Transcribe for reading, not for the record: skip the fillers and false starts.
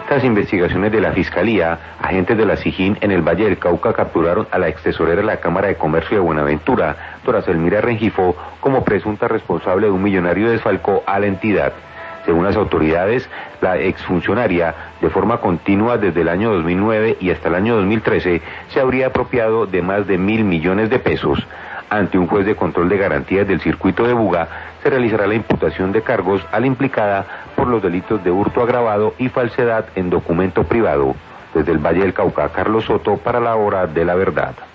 Tras investigaciones de la Fiscalía, agentes de la SIJÍN en el Valle del Cauca capturaron a la extesorera de la Cámara de Comercio de Buenaventura, Dora Selmira Rengifo, como presunta responsable de un millonario desfalco a la entidad. Según las autoridades, la exfuncionaria, de forma continua desde el año 2009 y hasta el año 2013, se habría apropiado de más de 1.000 millones de pesos. Ante un juez de control de garantías del circuito de Buga, se realizará la imputación de cargos a la implicada por los delitos de hurto agravado y falsedad en documento privado. Desde el Valle del Cauca, Carlos Soto, para la Hora de la Verdad.